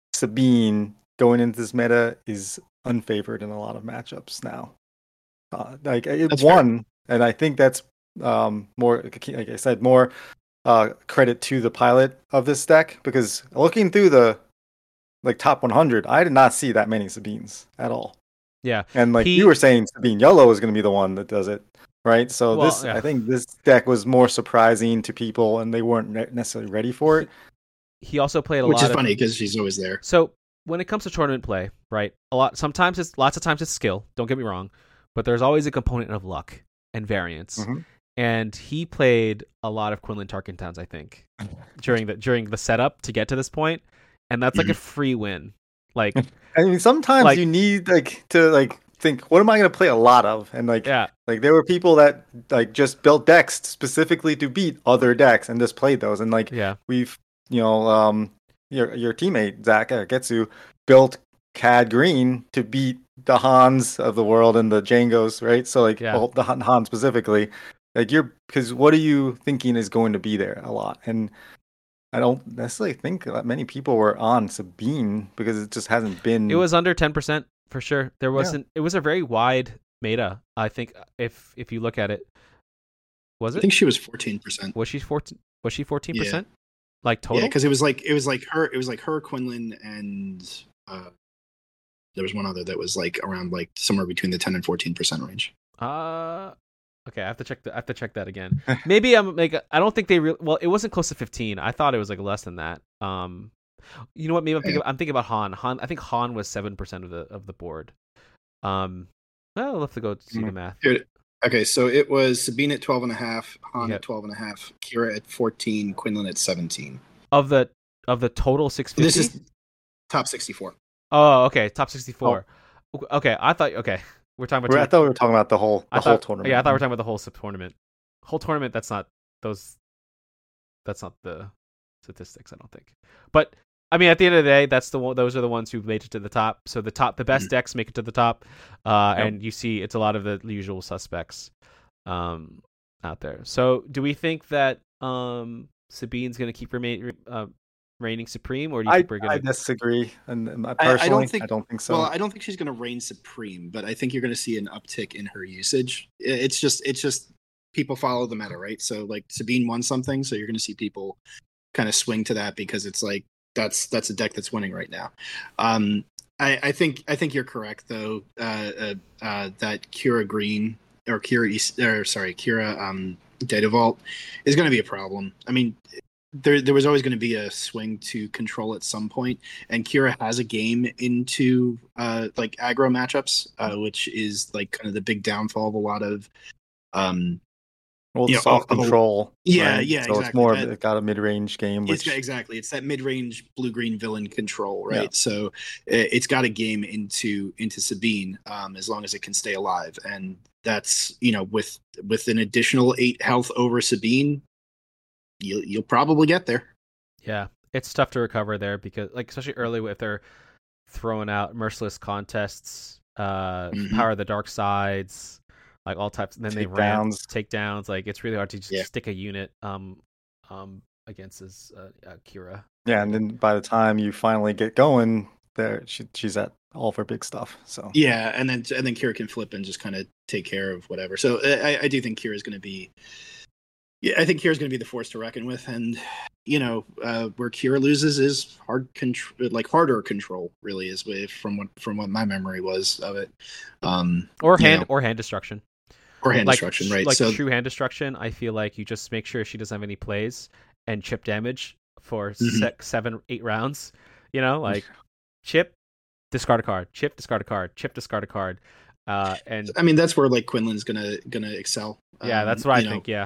Sabine going into this meta is unfavored in a lot of matchups now. Uh, like it that's won, fair. And I think that's um, more, like I said, more. Uh, credit to the pilot of this deck, because looking through the like top one hundred, I did not see that many Sabines at all. Yeah, and like he... you were saying, Sabine Yellow is going to be the one that does it, right? So well, this, yeah. I think, this deck was more surprising to people, and they weren't necessarily ready for it. He also played a Which lot, is of... funny because she's always there. So when it comes to tournament play, right? A lot, sometimes it's lots of times it's skill. Don't get me wrong, but there's always a component of luck and variance. Mm-hmm. And he played a lot of Quinlan Tarkentowns, I think, during the during the setup to get to this point, and that's like a free win. Like, I mean, sometimes like, you need like to like think, what am I going to play a lot of? And like, yeah, like there were people that like just built decks specifically to beat other decks and just played those. And like, yeah, we've you know, um, your your teammate Zach uh, Getsu built Cad Green to beat the Hans of the world and the Jangos, right? So like, yeah. well, the Han specifically. Like you're, because what are you thinking is going to be there a lot? And I don't necessarily think that many people were on Sabine because it just hasn't been. It was under ten percent for sure. There wasn't. It was a very wide meta. I think if if you look at it, was I it? think she was fourteen percent. Was she fourteen? Was she fourteen Yeah. percent? Like total? Yeah, because it was like it was like her. It was like her, Quinlan, and uh, there was one other that was like around like somewhere between the ten and fourteen percent range. Uh okay. I have to check. The, I have to check that again. Maybe I'm like. I don't think they. Re- well, it wasn't close to fifteen. I thought it was like less than that. Um, you know what? Maybe I'm thinking. I'm thinking about Han. Han. I think Han was seven percent of the of the board. Um, well, I'll have to go see the math. Here- Okay, so it was Sabine at twelve and a half, Han Yep. at twelve and a half, Kira at fourteen, Quinlan at seventeen. Of the of the total six fifty. This is top sixty-four. Oh, okay. Top sixty-four. Okay, I thought. Okay, we're talking about. We're- I two- thought we were talking about the whole the I whole thought, tournament. Yeah, I thought we were talking about the whole sub tournament. Whole tournament. That's not those. That's not the statistics. I don't think. But I mean, at the end of the day, that's the one. Those are the ones who made it to the top. So the top, the best Mhm. decks make it to the top, uh, Yep. and you see it's a lot of the usual suspects um, out there. So do we think that um, Sabine's going to keep remain, uh, reigning supreme, or do you I, think we're going I to? disagree, and and I personally, I don't don't think- think, so. Well, I don't think she's going to reign supreme, but I think you're going to see an uptick in her usage. I- It's just, it's just people follow the meta, right? So like Sabine won something, so you're going to see people kind of swing to that because it's like that's that's a deck that's winning right now. Um, I, I think I think you're correct though uh, uh, uh, that Kira Green or Kira East, or sorry Kira um, Data Vault is going to be a problem. I mean. There, there was always going to be a swing to control at some point, and Kira has a game into uh, like aggro matchups, uh, which is like kind of the big downfall of a lot of. Um, well, you know, soft control. Yeah, right? yeah, So it's exactly. more That- of it got a mid range game, it's which got, exactly it's that mid-range blue-green villain control, right? Yeah. So uh, it's got a game into into Sabine um, as long as it can stay alive, and that's you know with with an additional eight health over Sabine, you'll you'll probably get there. Yeah, it's tough to recover there because, like, especially early if they're throwing out merciless contests, uh, Mhm. power of the dark sides, like all types. And then they ran Takedowns. takedowns. Like it's really hard to just Yeah. stick a unit um um against his uh, uh, Kira. yeah, and then by the time you finally get going, there she, she's at all of her big stuff. So Yeah, and then and then Kira can flip and just kind of take care of whatever. So I, I do think Kira is going to be, yeah, I think Kira is going to be the force to reckon with, and you know uh, where Kira loses is hard control, like harder control, really is with- from what from what my memory was of it, um, Or you hand know, or hand destruction. or hand like, destruction, tr- right? Like so true hand destruction. I feel like you just make sure she doesn't have any plays and chip damage for Mhm. six, seven, eight rounds. You know, like chip, discard a card, chip, discard a card, chip, discard a card, uh, and I mean that's where like Quinlan's gonna gonna excel. yeah, Um, that's what I you know, think. Yeah.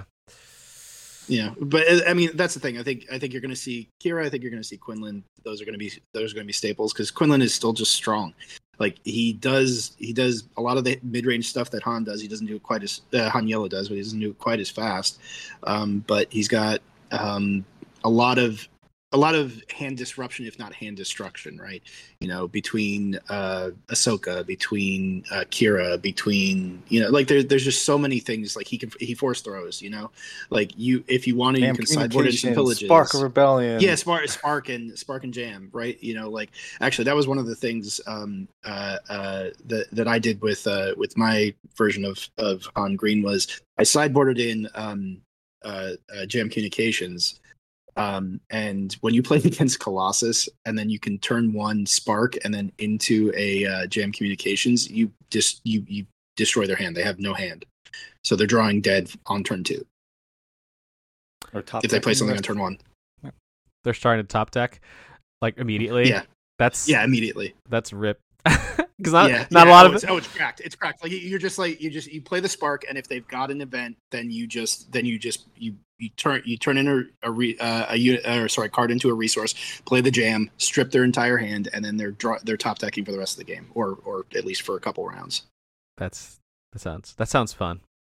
Yeah, but uh, I mean that's the thing. I think I think you're going to see Kira. I think you're going to see Quinlan. Those are going to be those are going to be staples because Quinlan is still just strong. Like he does he does a lot of the mid range stuff that Han does. He doesn't do it quite as uh, Han Yellow does, but he doesn't do it quite as fast. Um, but he's got um, a lot of a lot of hand disruption, if not hand destruction, right? You know, between uh, Ahsoka, between uh, Kira, between you know, like there's there's just so many things. Like he can he force throws, you know, like you if you want to, you Jam can sideboard in some Communications, pillages. Spark of Rebellion. Yeah, Spark, Spark, and Spark and Jam, right? You know, like actually, that was one of the things um, uh, uh, that that I did with uh, with my version of of Han Green was I sideboarded in um, uh, uh, Jam Communications. Um, and when you play against Colossus, and then you can turn one Spark and then into a uh, Jam Communications, you just you you destroy their hand. They have no hand, so they're drawing dead on turn two Or top if they play deck. something on turn one. They're starting to top deck like immediately. Yeah, That's yeah, immediately. that's rip. Because not yeah, not yeah, a lot oh, of it's, oh, it's cracked. It's cracked. Like you- you're just like you just you play the Spark, and if they've got an event, then you just then you just you you turn you turn in a a, re, uh, a unit or sorry card into a resource, play the Jam, strip their entire hand, and then they're draw they're top decking for the rest of the game, or or at least for a couple rounds. that's that sounds that sounds fun.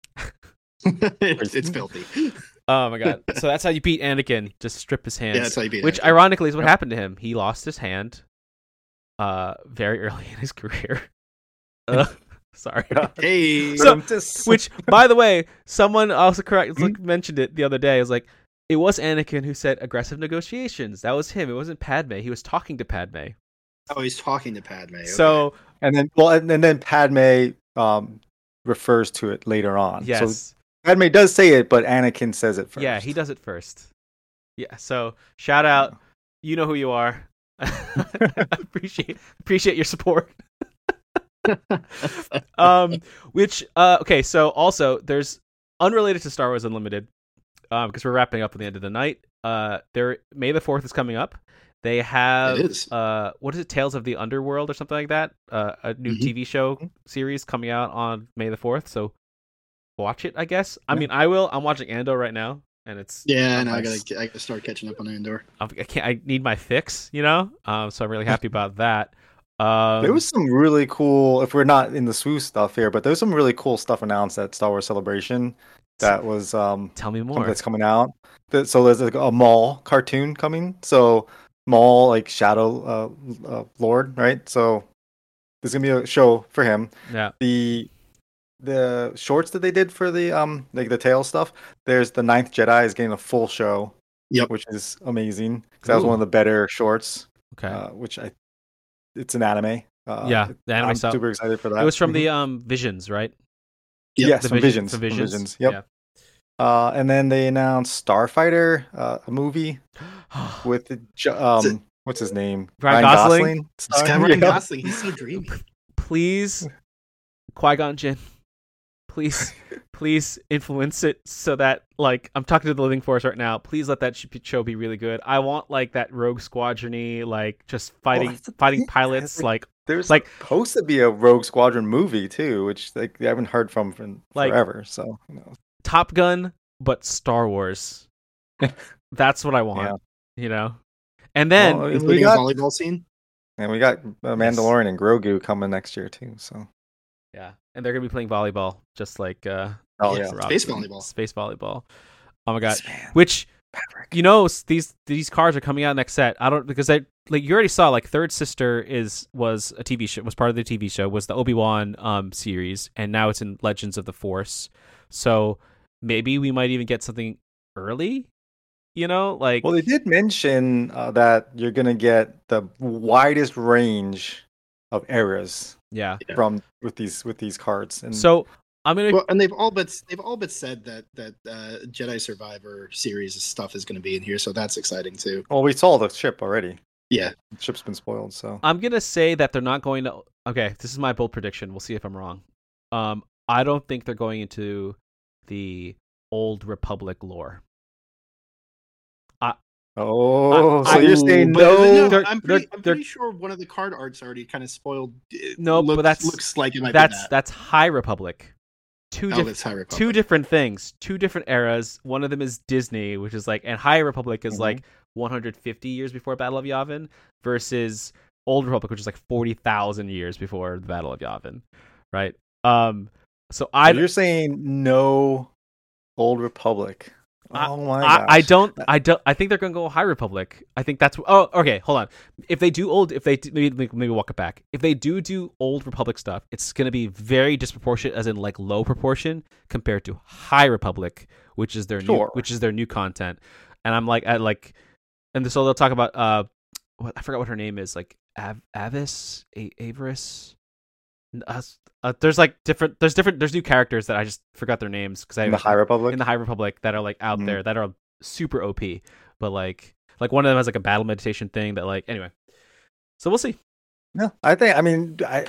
it's, it's filthy. Oh my god! So that's how you beat Anakin. Just strip his hands. Yeah, that's how you beat Which, Anakin. ironically, is what Yep. happened to him. He lost his hand, uh, very early in his career. Uh, sorry. Hey, So- Just- Which, by the way, someone also correct like, mentioned it the other day. It was like it was Anakin who said aggressive negotiations. That was him. It wasn't Padme. He was talking to Padme. Oh, he's talking to Padme. Okay. So And then, well, and, and then Padme um, refers to it later on. yes, So Padme does say it, but Anakin says it first. yeah, he does it first. Yeah. So shout out. You know who you are. appreciate appreciate your support. um, which uh, okay. So also, there's unrelated to Star Wars Unlimited, um, because we're wrapping up at the end of the night. Uh, there May the fourth is coming up. They have It is. uh, what is it? Tales of the Underworld or something like that. Uh, a new Mhm. T V show series coming out on May the fourth. So watch it, I guess. I Yeah. mean, I will. I'm watching Andor right now, and it's Yeah, and I nice. gotta I gotta start catching up on Andor. I can't. I need my fix, you know. Um, so I'm really happy about that. Um, There was some really cool, if we're not in the swoosh stuff here, but there was some really cool stuff announced at Star Wars Celebration that was um tell me something more. that's coming out. That- So there's like a Maul cartoon coming. So Maul, like Shadow uh, uh, Lord, right? So there's gonna be a show for him. Yeah. The the shorts that they did for the um like the tail stuff. There's the Ninth Jedi is getting a full show. Yep. Which is amazing because that was Ooh. one of the better shorts. Okay. Uh, which I it's an anime. Uh, yeah, the anime I'm style. super excited for that. It was from Mhm. the um Visions, right? Yep. Yes, The from Vision- Visions. from from Visions. Visions. Yep. Yeah. Uh, and then they announced Starfighter, uh, a movie with the Jo- um, what's his name? Ryan Gosling? This starring- guy Ryan Yeah. Gosling, he's so dreamy. Please, Qui-Gon Jinn, please, please influence it so that, like, I'm talking to the Living Force right now. Please let that sh- show be really good. I want like that Rogue Squadron-y, like just fighting, that's the fighting thing, pilots, like- like, There's Like- like supposed to be a Rogue Squadron movie too, which like I haven't heard from for Like- forever. So you know. Top Gun, but Star Wars. That's what I want. Yeah. You know, and then Well, we Including got a volleyball scene. and we got uh, Mandalorian and Grogu coming next year too. So yeah, and they're gonna be playing volleyball, just like uh, oh Yeah, yeah, Rock- space volleyball. Space volleyball. Oh my god! Yes, man. Which Maverick. you know, s- these these cards are coming out next set. I don't because they like you already saw like Third Sister is was a T V show was part of the T V show was the Obi-Wan um series, and now it's in Legends of the Force. So maybe we might even get something early. You know, like Well, they did mention uh, that you're gonna get the widest range of eras yeah. Yeah. from with these with these cards. And So I'm gonna Well, and they've all but they've all but said that that uh, Jedi Survivor series stuff is going to be in here, so that's exciting too. well, we saw the ship already. Yeah, The ship's been spoiled, so I'm gonna say that they're not going to. Okay, this is my bold prediction. We'll see if I'm wrong. Um, I don't think they're going into the Old Republic lore. oh, I- so you're I- saying But no? no, they're- I'm they're- pretty, I'm they're- pretty sure one of the card arts already kind of spoiled. It No, but looks, that's- looks like it might That's be that. that's High Republic. Two Oh, different. that's High Republic. Two different things, two different eras. One of them is Disney, which is like, and High Republic is Mhm. like one hundred fifty years before Battle of Yavin, versus Old Republic, which is like forty thousand years before the Battle of Yavin, right? Um, so I, So you're saying no Old Republic. I- Oh my I, gosh. I don't, I don't, I think they're gonna go High Republic. I think that's. Oh, okay, hold on. If they do old, if they do, maybe maybe walk it back. If they do do Old Republic stuff, it's gonna be very disproportionate, as in like low proportion compared to High Republic, which is their new, Sure. which is their new content. And I'm like, I like, and so they'll talk about uh, what I forgot what her name is, like Av- Avis, A- Avarice. Uh, uh, there's like different, there's different, there's new characters that I just forgot their names because I in the High Republic. in the High Republic that are like out Mhm. there that are super O P, but like like one of them has like a battle meditation thing that like anyway. So we'll see. No, I think. I mean, I.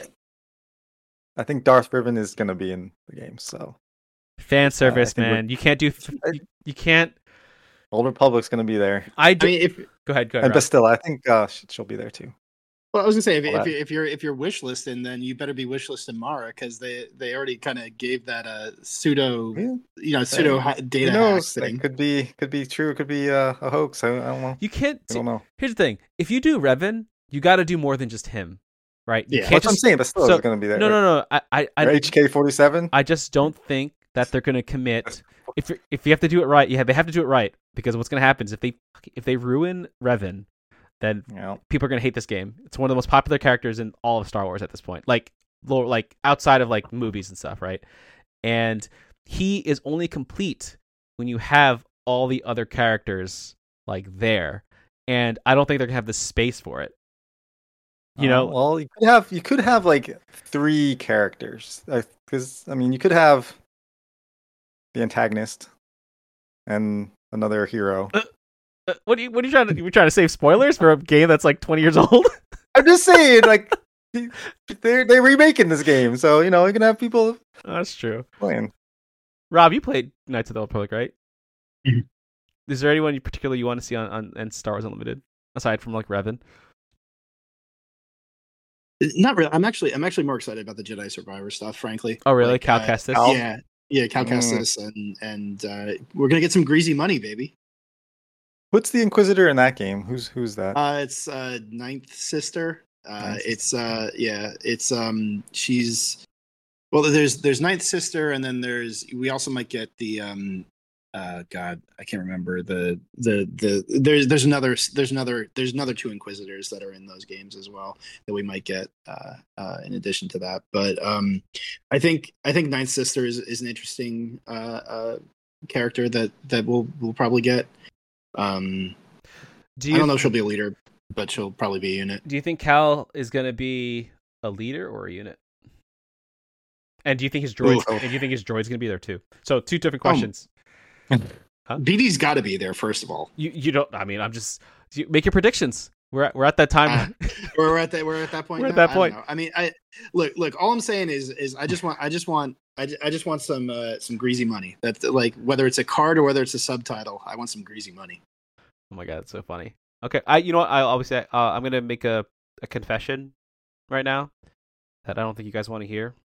I think Darth Revan is gonna be in the game. So Fan service, think we're- man. You can't do. You, you can't. Old Republic's gonna be there. I I do. mean, if go ahead. Go ahead. And but Rob. still, I think uh, sh- she'll be there too. well, I was gonna say if, All if, that. if you're if you're wish listing, then you better be wish listing Mara because they they already kind of gave that uh, pseudo Yeah. you know pseudo ha- Who data hack knows? That thing. could be could be true. It could be uh, a hoax. I, I don't know. You can't. I don't know. Here's the thing. If you do Revan, you got to do more than just him, right? You Yeah. can't That's what I'm just. saying. But still, so- it's gonna be there. No, no, no. I, I, I, H K forty-seven. I just don't think that they're going to commit. If you're- if you have to do it right, yeah, they have to do it right because what's going to happen is if they if they ruin Revan, then Yeah. people are going to hate this game. It's one of the most popular characters in all of Star Wars at this point. Like lo- like outside of like movies and stuff, right? And he is only complete when you have all the other characters like there. And I don't think they're going to have the space for it. You know, Uh, well, you could have you could have like three characters because I mean you could have the antagonist and another hero. uh, uh, what are you what are you trying to you trying to save spoilers for a game that's like twenty years old? I'm just saying, like they're they're remaking this game, so you know you can have people That's true. playing. Rob, you played Knights of the Old Republic, right? Mhm. Is there anyone you particularly you want to see on, on and Star Wars Unlimited aside from like Revan? Not really. I'm actually I'm actually more excited about the Jedi Survivor stuff, frankly. Oh, really? Like, Cal uh, Kestis? Cal- Yeah, yeah, Cal Mm. Kestis, and and uh, we're gonna get some greasy money, baby. What's the Inquisitor in that game? Who's who's that? Uh, it's uh, Ninth Sister. Uh, Ninth it's uh, yeah, it's um, she's well. There's there's Ninth Sister, and then there's we also might get the um, uh, God, I can't remember the the the there's there's another there's another there's another two Inquisitors that are in those games as well that we might get uh, uh, in addition to that. But um, I think I think Ninth Sister is is an interesting uh, uh, character that that we'll we'll probably get. Um, Do I you don't know if she'll be a leader, but she'll probably be a unit. do you think Cal is going to be a leader or a unit? And do you think his droids Ooh. and do you think his droids going to be there too? So two different Um, questions. B D's got to be there first of all. You you don't. I mean, I'm just you, make your predictions. We're at, we're at that time. Uh, we're at that. We're at that point. We're at now? that I don't point. know. I mean, I look. Look. All I'm saying is, is I just want. I just want. I, ju- I just want some uh, some greasy money. That's like whether it's a card or whether it's a subtitle. I want some greasy money. Oh my god, it's so funny. Okay, I you know what? I always say uh, I'm gonna make a, a confession right now that I don't think you guys want to hear,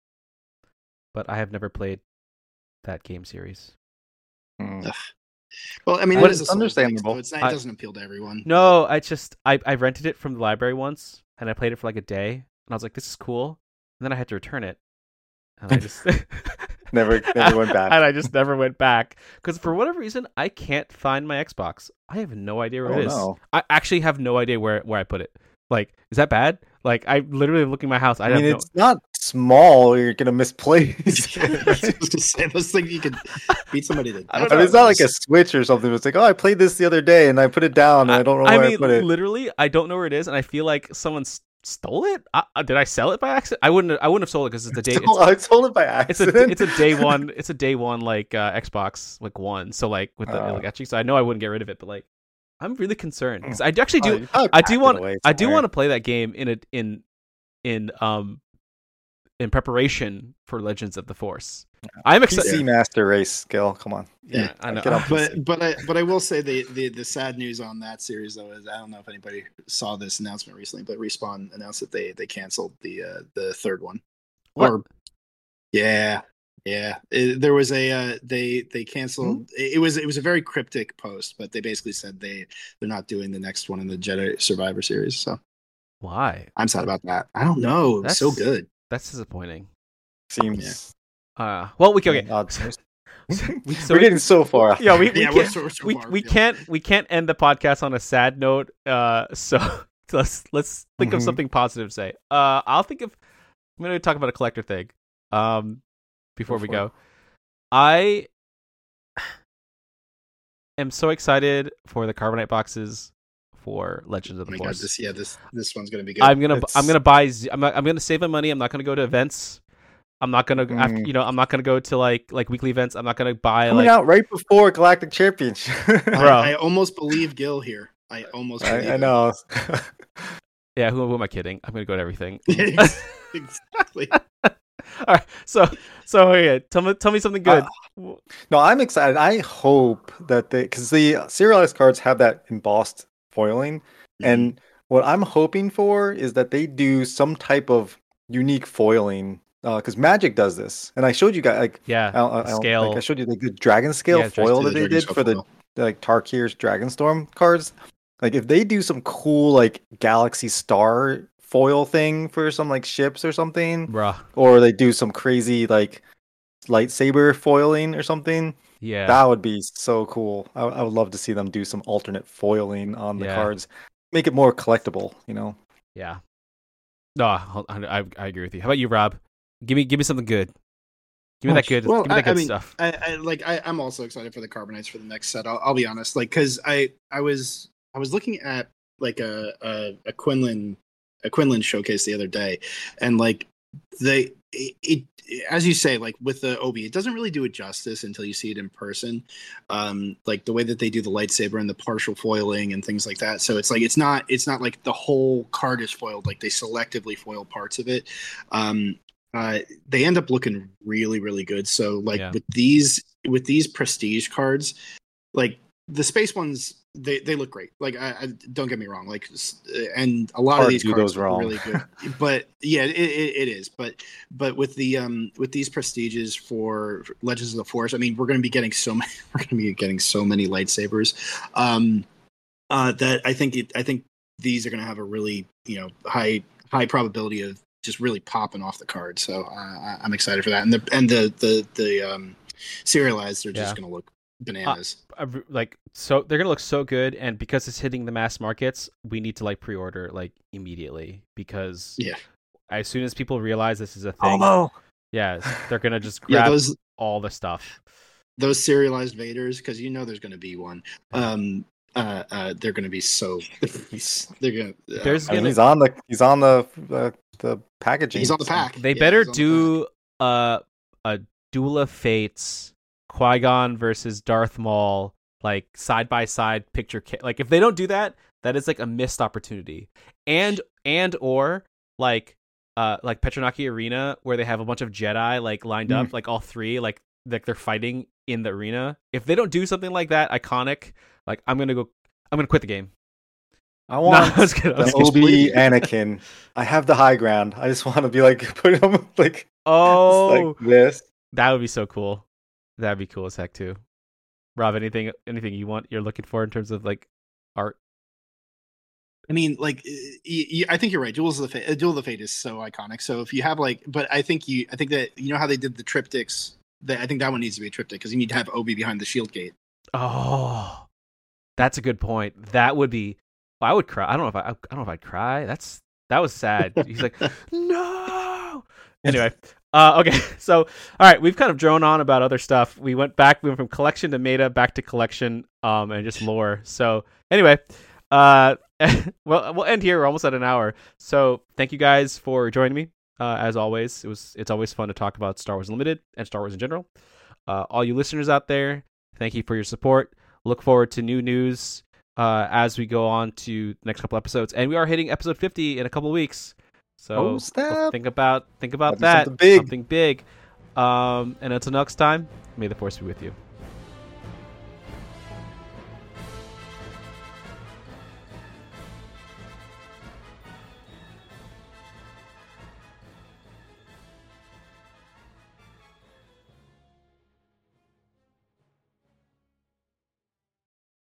but I have never played that game series. Hmm. Well, I mean, What it is is a Souls-like, understandable. so it's not, I- it doesn't appeal to everyone. No, I just I I rented it from the library once and I played it for like a day and I was like, this is cool, and then I had to return it, and I just Never never went back. and I just never went back because for whatever reason I can't find my Xbox. I have no idea where Oh, it is. no. I actually have no idea where where I put it. Like, is that bad? Like, I literally am looking at my house. I, I mean, have it's not small. You're gonna misplace. I was just say those things you could beat somebody to. I don't I mean, it's not like a a. Switch or something. It's like, oh, I played this the other day and I put it down and I, don't know I where mean, I put it. literally, I don't know where it is, and I feel like someone s- stole it. I, uh, did I sell it by accident? I wouldn't. I wouldn't have sold it because it's the day. So I sold it by It's, it's accident. a it's a day one. It's a day one like uh, Xbox like one. So like with the Uh. like etching. So I know I wouldn't get rid of it, but like I'm really concerned because I actually Oh, do. you probably I packed do it want. away I do somewhere. want to play that game in a in in um in preparation for Legends of the Force. I'm P C excited. Master Race skill. Come on. Yeah, I know. Get on P C. But but I but I will say the, the the sad news on that series though is I don't know if anybody saw this announcement recently, but Respawn announced that they they canceled the uh, the third one. What? Or yeah, yeah. It- there was a uh, they they canceled. It, it was it was a very cryptic post, but they basically said they they're not doing the next one in the Jedi Survivor series. So Why? I'm sad about that. I don't know. It was so That's- good. That's disappointing. Seems. Uh, well, we can. Okay. odd choice. We- so We're we- getting so far. Yeah, we, we Yeah, can't. we're so, we're so we far we afield. can't we can't end the podcast on a sad note. Uh, so let's let's think of Mhm. something positive to say. Uh, I'll think of. I'm gonna talk about a collector thing. Um, before Go we for go, I am so excited for the Carbonite boxes for Legends of Oh the my god, Force. this yeah this this one's gonna be good. I'm gonna It's- I'm gonna buy. Z- I'm not, I'm gonna save my money. I'm not gonna go to events. I'm not gonna after, Mm. you know I'm not gonna go to like like weekly events. I'm not gonna buy Coming like out right before Galactic Championship. I, Bro. I almost believe Gil here. I almost believe I, I him. know. yeah. Who, who am I kidding? I'm gonna go to everything. exactly. All right, so so yeah, tell me tell me something good. No, I'm excited. I hope that they, because the serialized cards have that embossed foiling, Mm-hmm. and what I'm hoping for is that they do some type of unique foiling. Because Magic does this, and I showed you guys like yeah, I, don't- I, don't- scale. like I showed you the good Dragon Scale Yeah, foil Yeah, that they Dragon did Scale for the foil. like Tarkir's Dragonstorm cards. Like if they do some cool like Galaxy Star foil thing for some like ships or something, Bruh. or they do some crazy like lightsaber foiling or something, Yeah. that would be so cool. I, I would love to see them do some alternate foiling on the Yeah. cards, make it more collectible. You know, yeah. No, I, I I agree with you. How about you, Rob? Give me give me something good. Give me that good. Well, give me that I- good I mean, stuff. I, I like. I, I'm also excited for the Carbonites for the next set. I'll, I'll be honest, like, because I I was I was looking at like a a, a Quinlan a Quinlan showcase the other day, and like they it, it as you say, like with the Obi, it doesn't really do it justice until you see it in person. Um, like the way that they do the lightsaber and the partial foiling and things like that. So it's like it's not it's not like the whole card is foiled. Like they selectively foil parts of it. Um, uh, they end up looking really really good. So like Yeah. with these with these prestige cards, like the space ones, they, they look great. Like I, I don't get me wrong. Like and a lot Hard of to these do cards those look wrong. really good. But yeah, it, it, it is. But but with the um with these prestiges for Legends of the Force, I mean, we're going to be getting so many. We're going to be getting so many lightsabers. Um, uh, that I think it. I think these are going to have a really you know high high probability of just really popping off the card. So uh, I'm excited for that. And the and the the the um serialized are just Yeah. going to look bananas. I re- like so they're gonna look so good, and because it's hitting the mass markets, we need to like pre-order like immediately because Yeah. as soon as people realize this is a thing, Oh, yeah, they're gonna just Yeah, grab those all the stuff. those serialized Vaders, because you know there's going to be one. Um, uh, uh, they're going to be so. They're going. to There's I mean, gonna he's on the he's on the uh, the packaging. He's on the so- pack. they Yeah, better he's on the do uh a Duel of Fates, Qui-Gon versus Darth Maul, like side by side picture. Ca- like if they don't do that, that is like a missed opportunity. And and or like uh like Petronaki Arena where they have a bunch of Jedi like lined Mm. up, like all three, like like they're fighting in the arena. If they don't do something like that, iconic, like I'm gonna go, I'm gonna quit the game. I No, want I was kidding, I was the kidding. Obi Anakin. I have the high ground. I just want to be like put him like Oh, like this. that would be so cool. That'd be cool as heck too. Rob, anything anything you want you're looking for in terms of like art? I mean, like, y- y- I think you're right. Duels of the Fate, uh, Duel of the Fate is so iconic. So if you have like, but I think you, I think that you know how they did the triptychs. That I think that one needs to be a triptych because you need to have Obi behind the shield gate. Oh, that's a good point. That would be. I would cry. I don't know if I. I don't know if I'd cry. That's that was sad. He's like, no. Anyway, uh, okay. So, all right, we've kind of drone on about other stuff. We went back. We went from collection to meta, back to collection, um, and just lore. So, anyway, uh, well, we'll end here. We're almost at an hour. So, thank you guys for joining me. Uh, as always, it was. It's always fun to talk about Star Wars Unlimited and Star Wars in general. Uh, all you listeners out there, thank you for your support. Look forward to new news uh, as we go on to the next couple episodes, and we are hitting episode fifty in a couple of weeks. So, Oh, so snap. think about think about That'd be that something big. something big. Um, and until next time, may the force be with you.